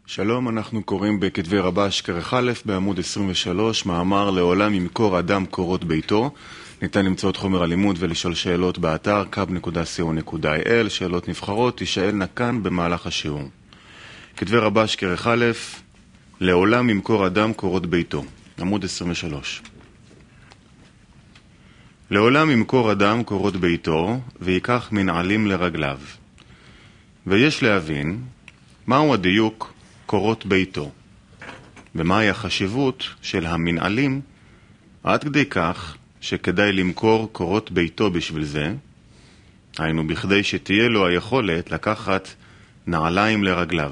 שלום, אנחנו קוראים בכתבי רבש כרך א' בעמוד 23, מאמר לעולם ימכור אדם קורות ביתו. ניתן למצוא את חומר הלימוד ולשאול שאלות באתר kab.co.il, שאלות נבחרות תישאלנה כאן במהלך השיעור. כתבי רבש כרך א', לעולם ימכור אדם קורות ביתו, עמוד 23. לעולם ימכור אדם קורות ביתו ויקח מנעלים לרגליו. ויש להבין מהו הדיוק קורות ביתו, ומהי החשיבות של המנעלים, עד כדי כך שכדאי למכור קורות ביתו בשביל זה, היינו בכדי שתהיה לו היכולת לקחת נעליים לרגליו.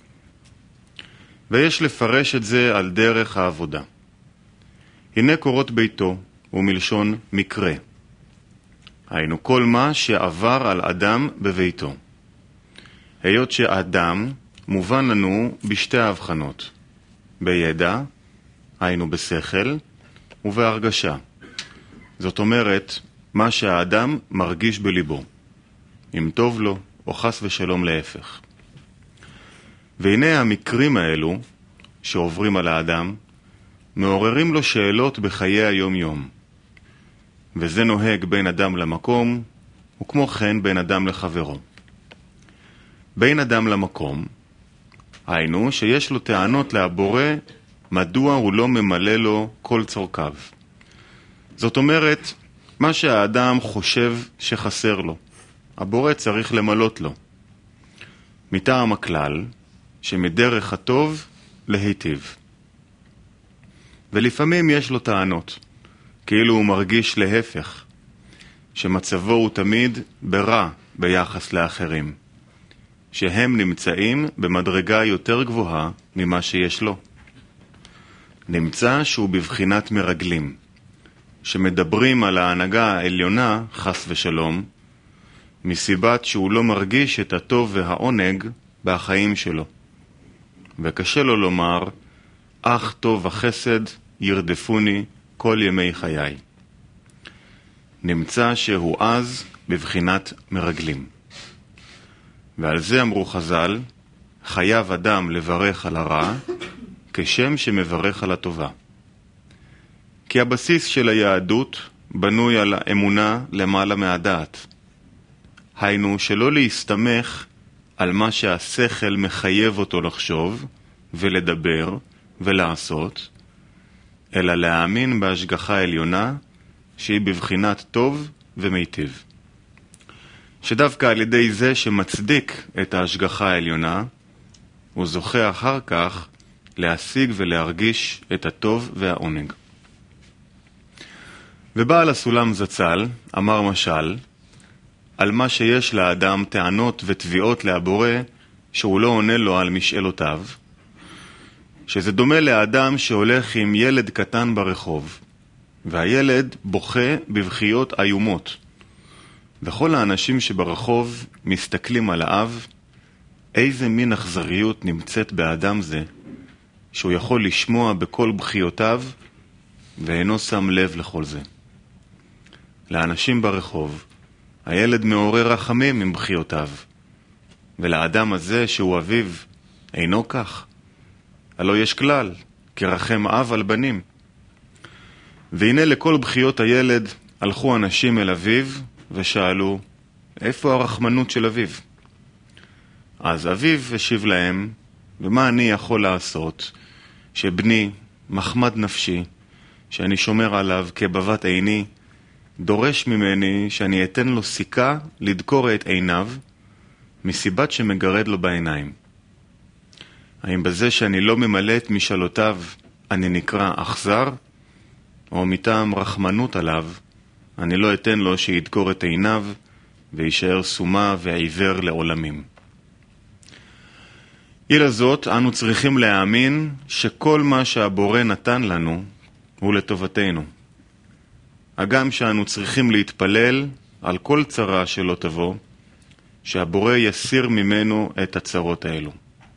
ויש לפרש את זה על דרך העבודה. הנה קורות ביתו, ומלשון מקרה. היינו כל מה שעבר על אדם בביתו. היות שאדם מובן לנו בשתי ההבחנות, בידע, היינו בשכל, ובהרגשה. זאת אומרת, מה שהאדם מרגיש בליבו, אם טוב לו או חס ושלום להפך. והנה המקרים האלו שעוברים על האדם, מעוררים לו שאלות בחיי היום-יום. וזה נוהג בין אדם למקום, וכמו כן בין אדם לחברו. בין אדם למקום, היינו שיש לו טענות להבורא מדוע הוא לא ממלא לו כל צורכיו. זאת אומרת, מה שהאדם חושב שחסר לו, הבורא צריך למלות לו. מטעם הכלל, שמדרך הטוב להיטיב. ולפעמים יש לו טענות, כאילו הוא מרגיש להפך, שמצבו הוא תמיד ברע ביחס לאחרים. שהם נמצאים במדרגה יותר גבוהה ממה שיש לו. נמצא שהוא בבחינת מרגלים, שמדברים על ההנהגה העליונה, חס ושלום, מסיבת שהוא לא מרגיש את הטוב והעונג בחיים שלו. וקשה לו לומר, אך טוב החסד ירדפוני כל ימי חיי. נמצא שהוא אז בבחינת מרגלים. ועל זה אמרו חז"ל, חייב אדם לברך על הרע, כשם שמברך על הטובה. כי הבסיס של היהדות בנוי על האמונה למעלה מהדעת. היינו שלא להסתמך על מה שהשכל מחייב אותו לחשוב ולדבר ולעשות, אלא להאמין בהשגחה העליונה שהיא בבחינת טוב ומיטיב. שדווקא על ידי זה שמצדיק את ההשגחה העליונה, הוא זוכה אחר כך להשיג ולהרגיש את הטוב והעונג. ובעל הסולם זצ"ל אמר משל, על מה שיש לאדם טענות ותביעות להבורא שהוא לא עונה לו על משאלותיו, שזה דומה לאדם שהולך עם ילד קטן ברחוב, והילד בוכה בבכיות איומות. וכל האנשים שברחוב מסתכלים על האב, איזה מין אכזריות נמצאת באדם זה, שהוא יכול לשמוע בכל בכיותיו, ואינו שם לב לכל זה. לאנשים ברחוב, הילד מעורר רחמים עם בכיותיו, ולאדם הזה שהוא אביו, אינו כך. הלא יש כלל, כרחם אב על בנים. והנה לכל בכיות הילד הלכו אנשים אל אביו, ושאלו, איפה הרחמנות של אביו? אז אביו השיב להם, ומה אני יכול לעשות, שבני, מחמד נפשי, שאני שומר עליו כבבת עיני, דורש ממני שאני אתן לו סיכה לדקור את עיניו, מסיבת שמגרד לו בעיניים. האם בזה שאני לא ממלא את משאלותיו, אני נקרא אכזר, או מטעם רחמנות עליו, אני לא אתן לו שידקור את עיניו וישאר סומה ועיוור לעולמים. אילה זאת, אנו צריכים להאמין שכל מה שהבורא נתן לנו הוא לטובתנו. הגם שאנו צריכים להתפלל על כל צרה שלא תבוא, שהבורא יסיר ממנו את הצרות האלו.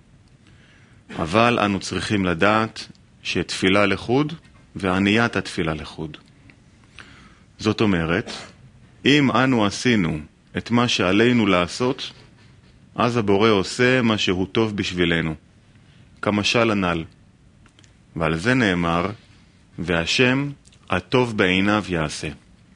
אבל אנו צריכים לדעת שתפילה לחוד ועניית התפילה לחוד. זאת אומרת, אם אנו עשינו את מה שעלינו לעשות, אז הבורא עושה מה שהוא טוב בשבילנו. כמשל הנ"ל. ועל זה נאמר, והשם הטוב בעיניו יעשה.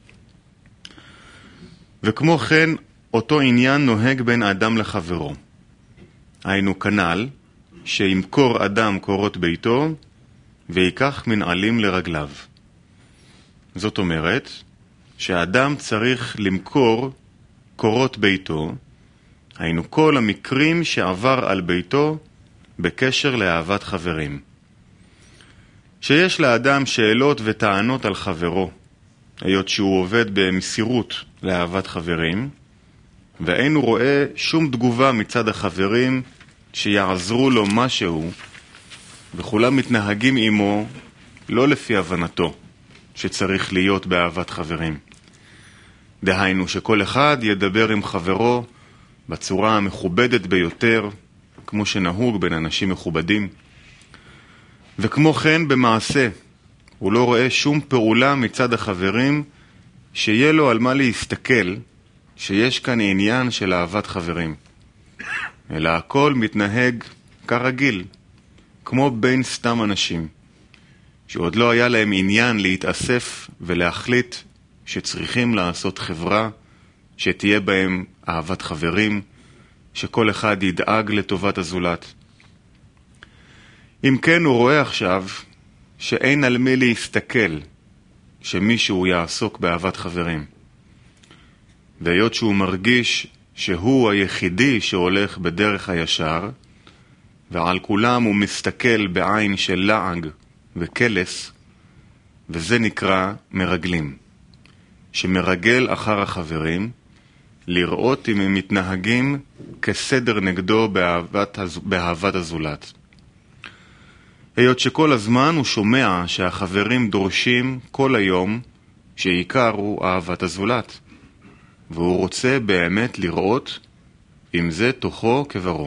וכמו כן, אותו עניין נוהג בין אדם לחברו. היינו כנ"ל, שימכור אדם קורות ביתו, ויקח מנעלים לרגליו. זאת אומרת, שהאדם צריך למכור קורות ביתו, היינו כל המקרים שעבר על ביתו בקשר לאהבת חברים. שיש לאדם שאלות וטענות על חברו, היות שהוא עובד במסירות לאהבת חברים, ואינו רואה שום תגובה מצד החברים שיעזרו לו משהו, וכולם מתנהגים עמו לא לפי הבנתו שצריך להיות באהבת חברים. דהיינו שכל אחד ידבר עם חברו בצורה המכובדת ביותר, כמו שנהוג בין אנשים מכובדים. וכמו כן במעשה, הוא לא רואה שום פעולה מצד החברים שיהיה לו על מה להסתכל, שיש כאן עניין של אהבת חברים. אלא הכל מתנהג כרגיל, כמו בין סתם אנשים, שעוד לא היה להם עניין להתאסף ולהחליט שצריכים לעשות חברה, שתהיה בהם אהבת חברים, שכל אחד ידאג לטובת הזולת. אם כן, הוא רואה עכשיו שאין על מי להסתכל שמישהו יעסוק באהבת חברים. והיות שהוא מרגיש שהוא היחידי שהולך בדרך הישר, ועל כולם הוא מסתכל בעין של לעג וקלס, וזה נקרא מרגלים. שמרגל אחר החברים, לראות אם הם מתנהגים כסדר נגדו באהבת הזולת. היות שכל הזמן הוא שומע שהחברים דורשים כל היום שעיקר הוא אהבת הזולת, והוא רוצה באמת לראות אם זה תוכו כברו.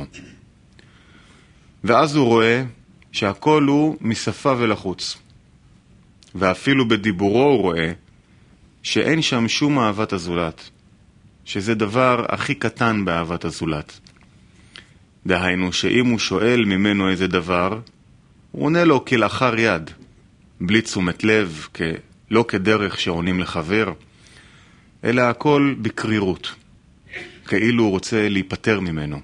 ואז הוא רואה שהכל הוא משפה ולחוץ, ואפילו בדיבורו הוא רואה שאין שם שום אהבת הזולת, שזה דבר הכי קטן באהבת הזולת. דהיינו שאם הוא שואל ממנו איזה דבר, הוא עונה לו כלאחר יד, בלי תשומת לב, לא כדרך שעונים לחבר, אלא הכל בקרירות, כאילו הוא רוצה להיפטר ממנו.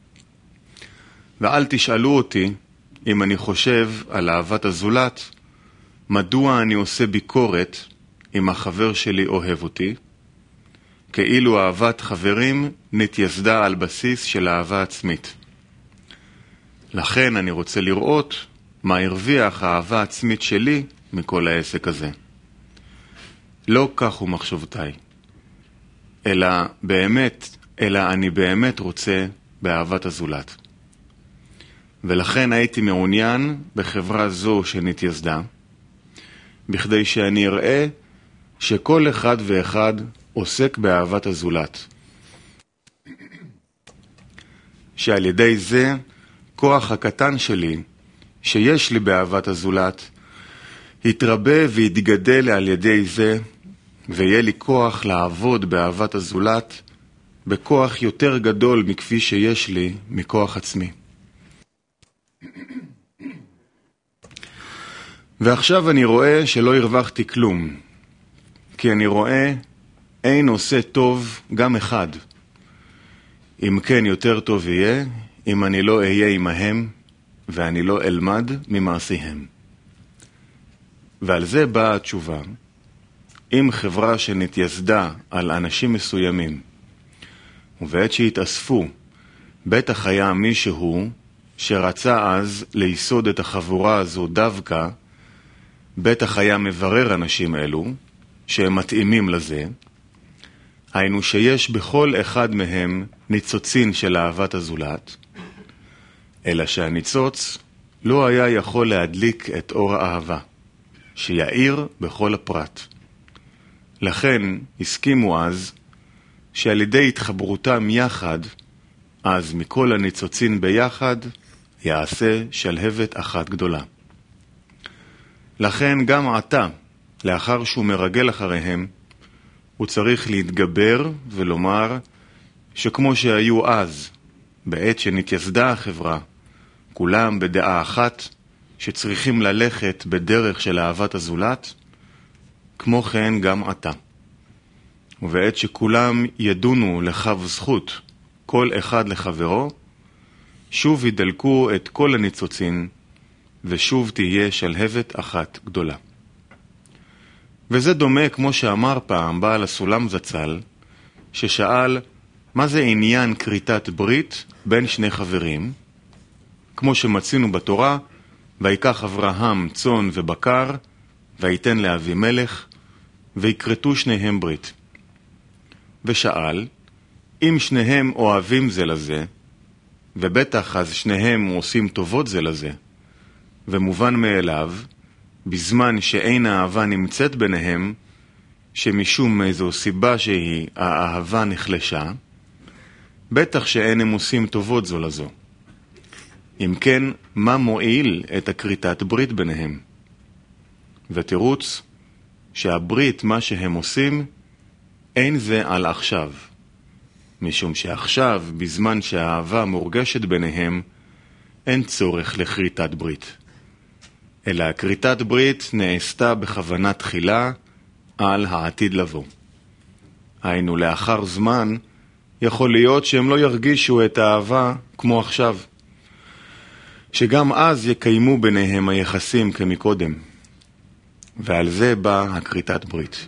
ואל תשאלו אותי אם אני חושב על אהבת הזולת, מדוע אני עושה ביקורת אם החבר שלי אוהב אותי, כאילו אהבת חברים נתייסדה על בסיס של אהבה עצמית. לכן אני רוצה לראות מה הרוויח האהבה העצמית שלי מכל העסק הזה. לא כך הוא מחשבותיי, אלא אני באמת רוצה באהבת הזולת. ולכן הייתי מעוניין בחברה זו שנתייסדה, בכדי שאני אראה שכל אחד ואחד עוסק באהבת הזולת. שעל ידי זה, כוח הקטן שלי, שיש לי באהבת הזולת, יתרבה ויתגדל על ידי זה, ויהיה לי כוח לעבוד באהבת הזולת, בכוח יותר גדול מכפי שיש לי מכוח עצמי. ועכשיו אני רואה שלא הרווחתי כלום, כי אני רואה אין עושה טוב גם אחד. אם כן יותר טוב יהיה, אם אני לא אהיה עמהם, ואני לא אלמד ממעשיהם. ועל זה באה התשובה. אם חברה שנתייסדה על אנשים מסוימים, ובעת שהתאספו, בטח היה מישהו שרצה אז ליסוד את החבורה הזו דווקא, בטח היה מברר אנשים אלו, שהם מתאימים לזה, היינו שיש בכל אחד מהם ניצוצין של אהבת הזולת, אלא שהניצוץ לא היה יכול להדליק את אור האהבה, שיעיר בכל הפרט. לכן הסכימו אז שעל ידי התחברותם יחד, אז מכל הניצוצין ביחד יעשה שלהבת אחת גדולה. לכן גם עתה, לאחר שהוא מרגל אחריהם, הוא צריך להתגבר ולומר שכמו שהיו אז, בעת שנתייסדה החברה, כולם בדעה אחת שצריכים ללכת בדרך של אהבת הזולת, כמו כן גם עתה. ובעת שכולם ידונו לכף זכות, כל אחד לחברו, שוב ידלקו את כל הניצוצין, ושוב תהיה שלהבת אחת גדולה. וזה דומה, כמו שאמר פעם בעל הסולם זצ"ל, ששאל מה זה עניין כריתת ברית בין שני חברים, כמו שמצינו בתורה, ויקח אברהם צאן ובקר, ויתן לאבימלך, ויקרתו שניהם ברית. ושאל, אם שניהם אוהבים זה לזה, ובטח אז שניהם עושים טובות זה לזה, ומובן מאליו, בזמן שאין האהבה נמצאת ביניהם, שמשום איזו סיבה שהיא האהבה נחלשה, בטח שאין הם עושים טובות זו לזו. אם כן, מה מועיל את הכריתת ברית ביניהם? ותירוץ שהברית, מה שהם עושים, אין זה על עכשיו. משום שעכשיו, בזמן שהאהבה מורגשת ביניהם, אין צורך לכריתת ברית. אלא הכריתת ברית נעשתה בכוונה תחילה על העתיד לבוא. היינו, לאחר זמן, יכול להיות שהם לא ירגישו את האהבה כמו עכשיו. שגם אז יקיימו ביניהם היחסים כמקודם. ועל זה באה הכריתת ברית.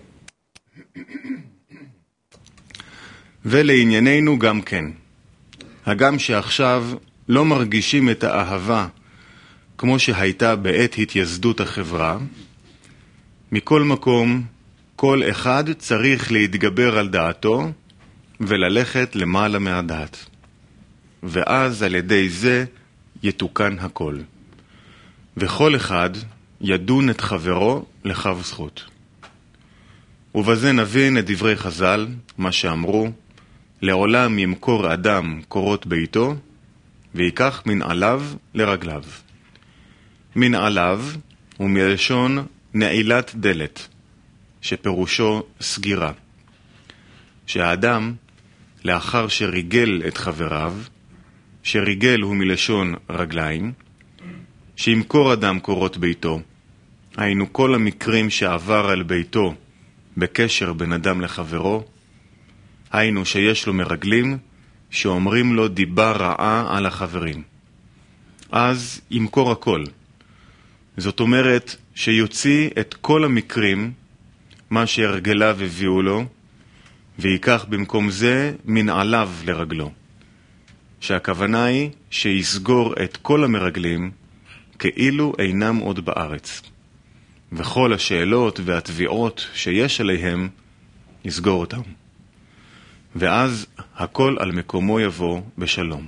ולענייננו גם כן. הגם שעכשיו לא מרגישים את האהבה כמו שהייתה בעת התייסדות החברה, מכל מקום, כל אחד צריך להתגבר על דעתו וללכת למעלה מהדעת. ואז על ידי זה יתוקן הכל. וכל אחד ידון את חברו לכף זכות. ובזה נבין את דברי חז"ל, מה שאמרו, לעולם ימכור אדם קורות ביתו, ויקח מנעליו לרגליו. מנעליו הוא מלשון נעילת דלת, שפירושו סגירה. שהאדם, לאחר שריגל את חבריו, שריגל הוא מלשון רגליים, שימכור אדם קורות ביתו, היינו כל המקרים שעבר על ביתו בקשר בין אדם לחברו, היינו שיש לו מרגלים שאומרים לו דיבה רעה על החברים. אז ימכור הכל. זאת אומרת שיוציא את כל המקרים, מה שהרגליו הביאו לו, ויקח במקום זה מנעליו לרגלו. שהכוונה היא שיסגור את כל המרגלים כאילו אינם עוד בארץ. וכל השאלות והתביעות שיש עליהם, יסגור אותם. ואז הכל על מקומו יבוא בשלום.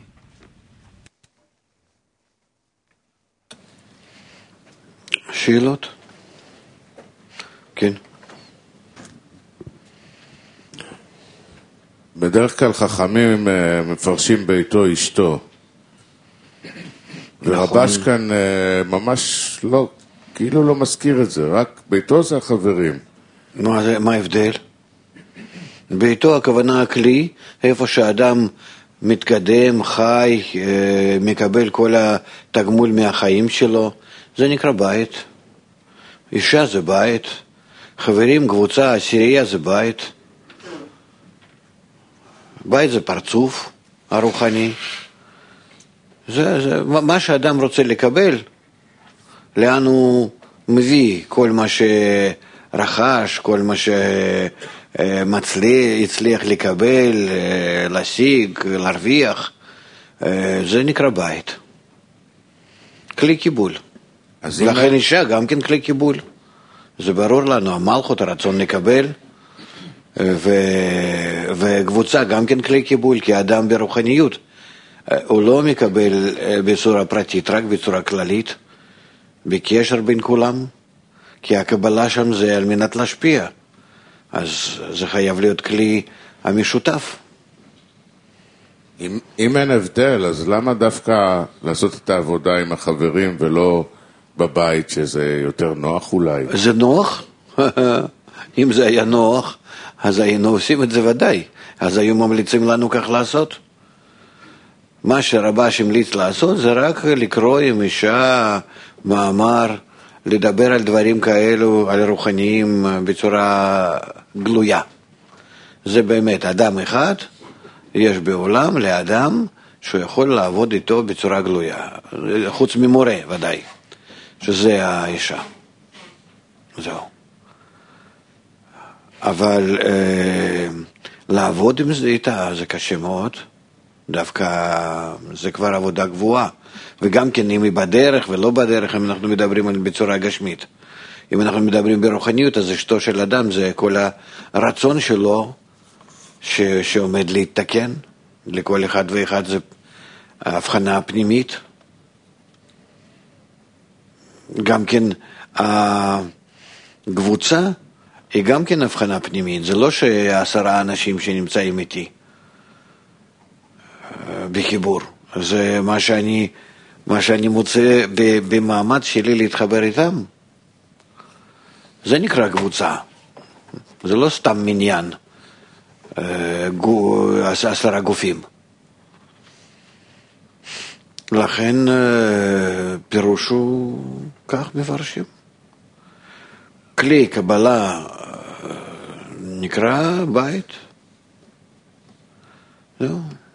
שאלות? כן. בדרך כלל חכמים מפרשים ביתו אשתו. ורבש כאן ממש לא, כאילו לא מזכיר את זה, רק ביתו זה החברים. מה ההבדל? ביתו הכוונה הכלי, איפה שהאדם מתקדם, חי, מקבל כל התגמול מהחיים שלו, זה נקרא בית. אישה זה בית, חברים, קבוצה, עשירייה זה בית. בית זה פרצוף הרוחני. זה מה שהאדם רוצה לקבל, לאן הוא מביא כל מה שרכש, כל מה הצליח לקבל, להשיג, להרוויח, זה נקרא בית. כלי קיבול. לכן אישה גם כן כלי קיבול. זה ברור לנו, המלכות, הרצון לקבל, וקבוצה גם כן כלי קיבול, כי האדם ברוחניות הוא לא מקבל בצורה פרטית, רק בצורה כללית, בקשר בין כולם, כי הקבלה שם זה על מנת להשפיע, אז זה חייב להיות כלי המשותף. אם אין הבדל, אז למה דווקא לעשות את העבודה עם החברים ולא בבית, שזה יותר נוח אולי? זה נוח? אם זה היה נוח, אז היינו עושים את זה ודאי. אז היו ממליצים לנו כך לעשות. מה שרבש המליץ לעשות זה רק לקרוא עם אישה מאמר, לדבר על דברים כאלו, על רוחניים בצורה גלויה. זה באמת אדם אחד, יש בעולם לאדם שהוא יכול לעבוד איתו בצורה גלויה, חוץ ממורה ודאי, שזה האישה. זהו. אבל לעבוד עם זה איתה זה קשה מאוד, דווקא זה כבר עבודה גבוהה, וגם כן אם היא בדרך ולא בדרך, אם אנחנו מדברים בצורה גשמית. אם אנחנו מדברים ברוחניות, אז אשתו של אדם זה כל הרצון שלו שעומד להתתקן, לכל אחד ואחד זה ההבחנה פנימית. גם כן הקבוצה היא גם כן הבחנה פנימית, זה לא ש10 אנשים שנמצאים איתי בחיבור, זה מה שאני מוצא במאמץ שלי להתחבר איתם, זה נקרא קבוצה, זה לא סתם מניין, 10 גופים. לכן פירוש הוא כך מפרשים. כלי קבלה נקרא בית. זהו.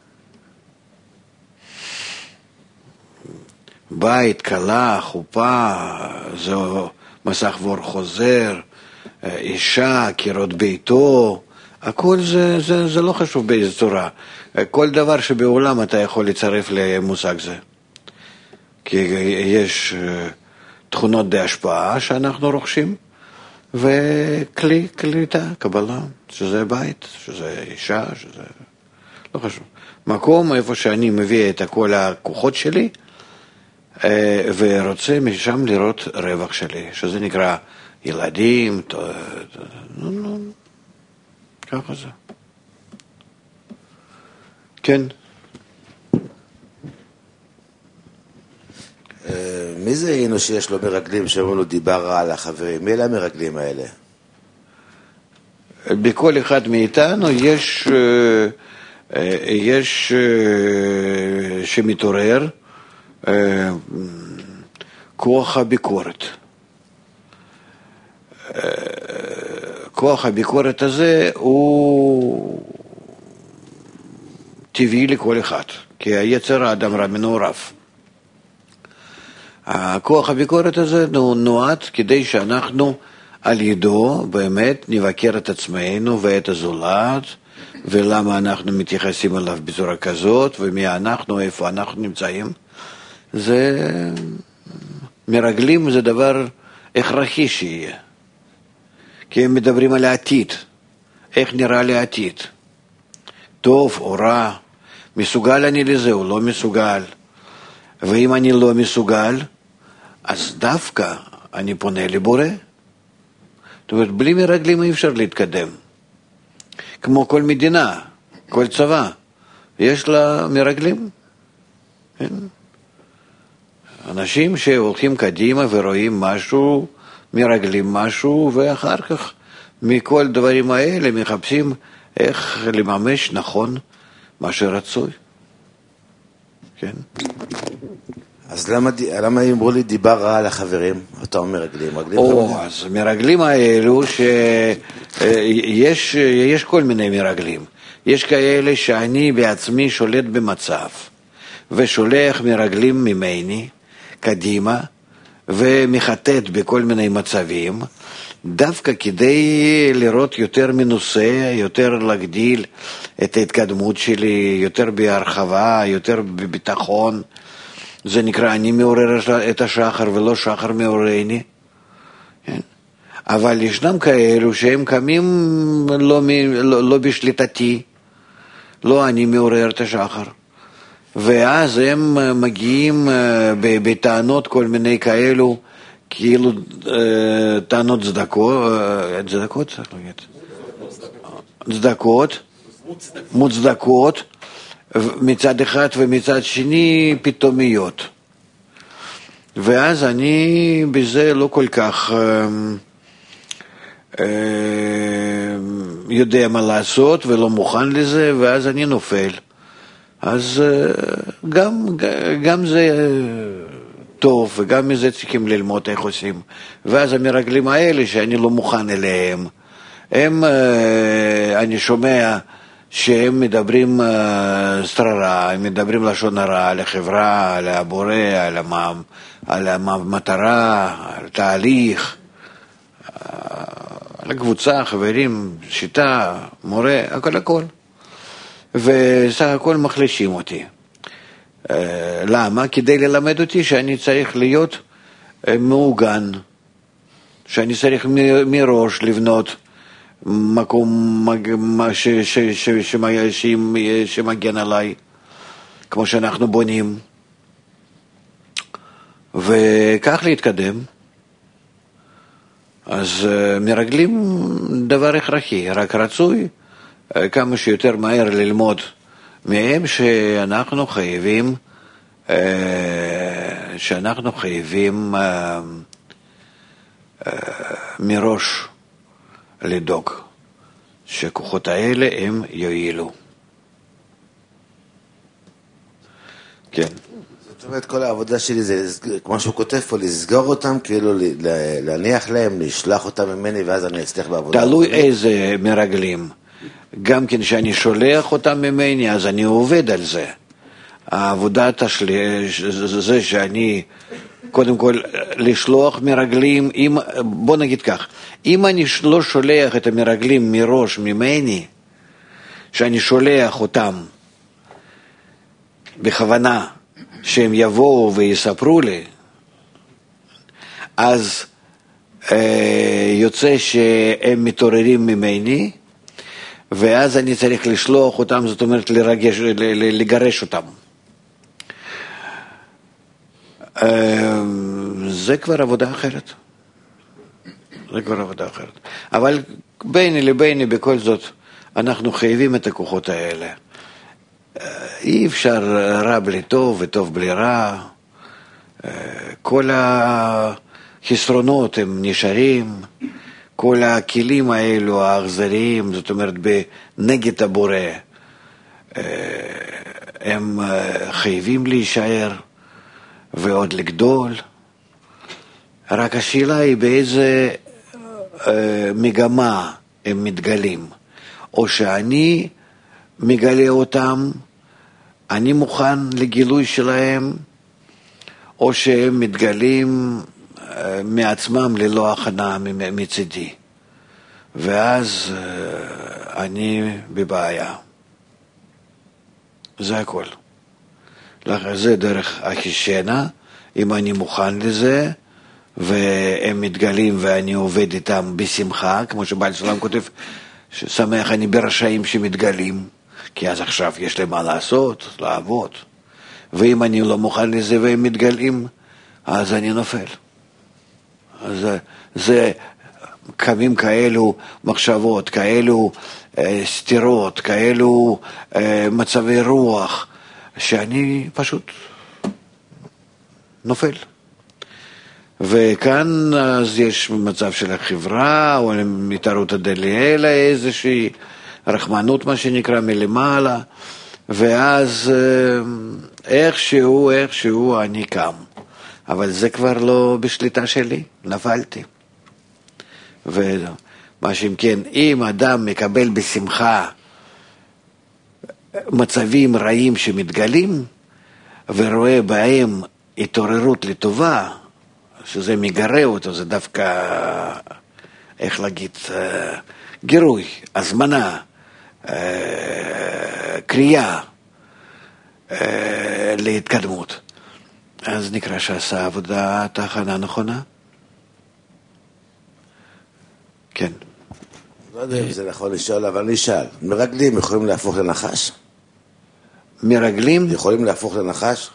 בית, כלה, חופה, זו מסך בור חוזר, אישה, קירות ביתו, הכל זה לא חשוב באיזו צורה. כל דבר שבעולם אתה יכול לצרף למושג זה. כי יש תכונות די השפעה שאנחנו רוכשים, וכלי, קליטה, קבלה, שזה בית, שזה אישה, שזה לא חשוב. מקום איפה שאני מביא את כל הכוחות שלי, ורוצה משם לראות רווח שלי, שזה נקרא ילדים, ככה זה. כן. מי זה היינו שיש לו מרגלים שאומרים לו דיבר רע על החברים? מי אלה המרגלים האלה? בכל אחד מאיתנו יש שמתעורר כוח הביקורת. כוח הביקורת הזה הוא טבעי לכל אחד, כי היצר האדם רע מנעוריו. הכוח הביקורת הזה נועד כדי שאנחנו על ידו באמת נבקר את עצמנו ואת הזולת, ולמה אנחנו מתייחסים אליו בצורה כזאת, ומי אנחנו, איפה אנחנו נמצאים. זה מרגלים, זה דבר הכרחי שיהיה. כי הם מדברים על העתיד, איך נראה לי העתיד. טוב או רע, מסוגל אני לזה או לא מסוגל. ואם אני לא מסוגל, אז דווקא אני פונה לבורא. זאת אומרת, בלי מרגלים אי אפשר להתקדם. כמו כל מדינה, כל צבא, יש לה מרגלים. כן? אנשים שהולכים קדימה ורואים משהו, מרגלים משהו, ואחר כך מכל דברים האלה מחפשים איך לממש נכון מה שרצוי. כן? אז למה אמרו לי דיבר רע על החברים? אתה אומר מרגלים. אז מרגלים האלו שיש כל מיני מרגלים. יש כאלה שאני בעצמי שולט במצב, ושולח מרגלים ממני קדימה, ומחטט בכל מיני מצבים, דווקא כדי לראות יותר מנוסה, יותר להגדיל את ההתקדמות שלי, יותר בהרחבה, יותר בביטחון. זה נקרא, אני מעורר את השחר ולא שחר מעוררני. כן? אבל ישנם כאלו שהם קמים לא בשליטתי, לא אני מעורר את השחר. ואז הם מגיעים בטענות כל מיני כאלו, כאילו טענות צדקות, מוצדקות, מצד אחד ומצד שני פתאומיות. ואז אני בזה לא כל כך יודע מה לעשות ולא מוכן לזה, ואז אני נופל. אז גם זה טוב, וגם מזה צריכים ללמוד איך עושים. ואז המרגלים האלה שאני לא מוכן אליהם, אני שומע שהם מדברים סטררה, הם מדברים לשון הרע על החברה, על הבורא, על המטרה, על תהליך, על הקבוצה, חברים, שיטה, מורה, הכל. וסך הכל מחלישים אותי. למה? כדי ללמד אותי שאני צריך להיות מעוגן, שאני צריך מראש לבנות מקום שמגן עליי, כמו שאנחנו בונים, וכך להתקדם. אז מרגלים דבר הכרחי, רק רצוי כמה שיותר מהר ללמוד מהם שאנחנו חייבים מראש לדאוג שכוחות האלה הם יועילו. כן. זאת אומרת, כל העבודה שלי זה, כמו שהוא כותב פה, לסגור אותם, כאילו להניח להם, לשלוח אותם ממני, ואז אני אצליח בעבודה. תלוי איזה מרגלים. גם כן שאני שולח אותם ממני, אז אני עובד על זה. העבודה זה שאני, קודם כל, לשלוח מרגלים, בוא נגיד כך, אם אני לא שולח את המרגלים מראש ממני, שאני שולח אותם בכוונה, שהם יבואו ויספרו לי, אז יוצא שהם מתעוררים ממני, ואז אני צריך לשלוח אותם, זאת אומרת לגרש אותם. זה כבר עבודה אחרת. אבל ביני לביני בכל זאת, אנחנו חייבים את הכוחות האלה. אי אפשר רע בלי טוב וטוב בלי רע. כל החסרונות הם נשארים. כל הכלים האלו האכזריים, זאת אומרת בנגד הבורא, הם חייבים להישאר ועוד לגדול. רק השאלה היא באיזה מגמה הם מתגלים. או שאני מגלה אותם, אני מוכן לגילוי שלהם, או שהם מתגלים מעצמם ללא הכנה מצידי. ואז אני בבעיה. זה הכל. זה דרך החישנה, אם אני מוכן לזה, והם מתגלים ואני עובד איתם בשמחה, כמו שבעל סולם כותב, שמח אני ברשעים שמתגלים, כי אז עכשיו יש להם מה לעשות, לעבוד. ואם אני לא מוכן לזה והם מתגלים, אז אני נופל. אז זה קמים כאלו מחשבות, כאלו סתירות, כאלו מצבי רוח, שאני פשוט נופל. וכאן אז יש מצב של החברה, או מתערות הדליאלה, איזושהי רחמנות, מה שנקרא, מלמעלה, ואז איכשהו אני קם. אבל זה כבר לא בשליטה שלי, נפלתי. ומה שאם כן, אם אדם מקבל בשמחה מצבים רעים שמתגלים, ורואה בהם התעוררות לטובה, שזה מגרה אותו, זה דווקא, איך להגיד, גירוי, הזמנה, קריאה להתקדמות. אז נקרא שעשה עבודה תחנה נכונה. כן. לא יודע אם זה נכון לשאול, אבל אני אשאל. מרגלים יכולים להפוך לנחש? מרגלים? יכולים להפוך לנחש?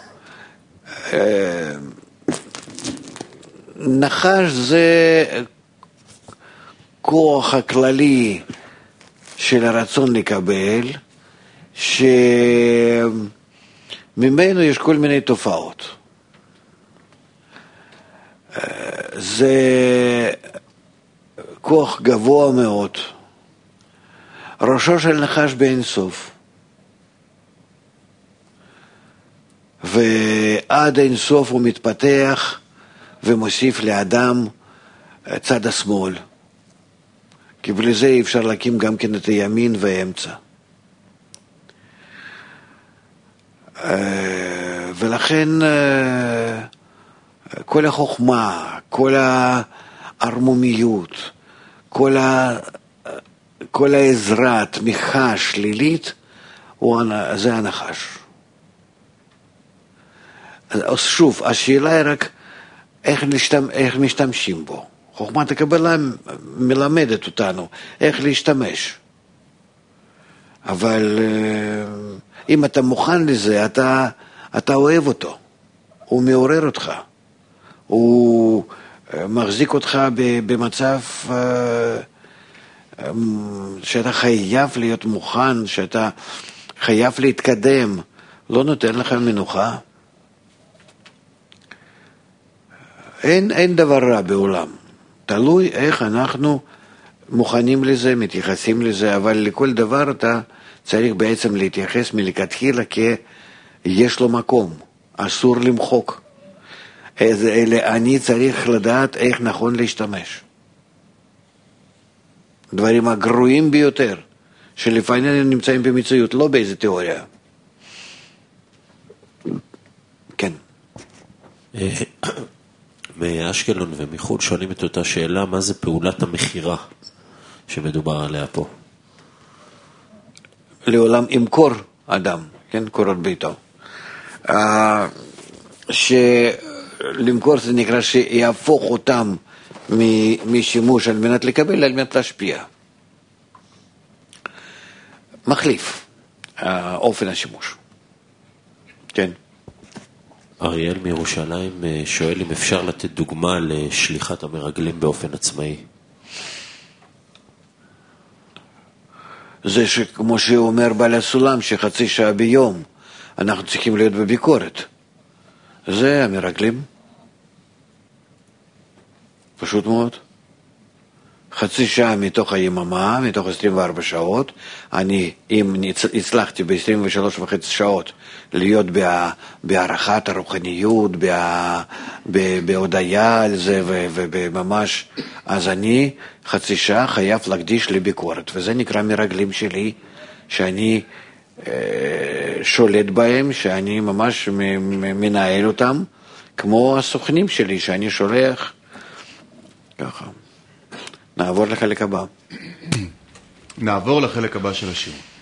נחש זה כוח הכללי של הרצון לקבל, שממנו יש כל מיני תופעות. זה כוח גבוה מאוד. ראשו של נחש באין סוף. ועד אין סוף הוא מתפתח ומוסיף לאדם צד השמאל. כי בלי זה אי אפשר להקים גם כן את הימין והאמצע. ולכן כל החוכמה, כל הערמומיות, כל העזרה, התמיכה שלילית, זה הנחש. אז שוב, השאלה היא רק איך משתמשים בו. חוכמת הקבלה מלמדת אותנו איך להשתמש. אבל אם אתה מוכן לזה, אתה אוהב אותו. הוא מעורר אותך. הוא מחזיק אותך במצב שאתה חייב להיות מוכן, שאתה חייב להתקדם. לא נותן לך מנוחה. אין דבר רע בעולם. תלוי איך אנחנו מוכנים לזה, מתייחסים לזה, אבל לכל דבר אתה צריך בעצם להתייחס מלכתחילה כי יש לו מקום, אסור למחוק. אני צריך לדעת איך נכון להשתמש. דברים הגרועים ביותר, שלפעמים נמצאים במציאות, לא באיזה תיאוריה. כן. מאשקלון ומחול שואלים את אותה שאלה, מה זה פעולת המחירה שמדובר עליה פה? לעולם ימכור אדם, כן, קורות ביתו. שלמכור זה נקרא שיהפוך אותם משימוש על מנת לקבל, על מנת להשפיע. מחליף אופן השימוש. כן. אריאל מירושלים שואל אם אפשר לתת דוגמה לשליחת המרגלים באופן עצמאי. זה שכמו שאומר בעל הסולם, שחצי שעה ביום אנחנו צריכים להיות בביקורת. זה המרגלים. פשוט מאוד. חצי שעה מתוך היממה, מתוך 24 שעות, אם הצלחתי ב-23.5 שעות להיות בהערכת הרוחניות, בהודעה על זה ובממש, אז אני חצי שעה חייב להקדיש לביקורת, וזה נקרא מרגלים שלי, שאני שולט בהם, שאני ממש מנהל אותם, כמו הסוכנים שלי שאני שולח ככה. נעבור לחלק הבא. נעבור לחלק הבא של השיעור.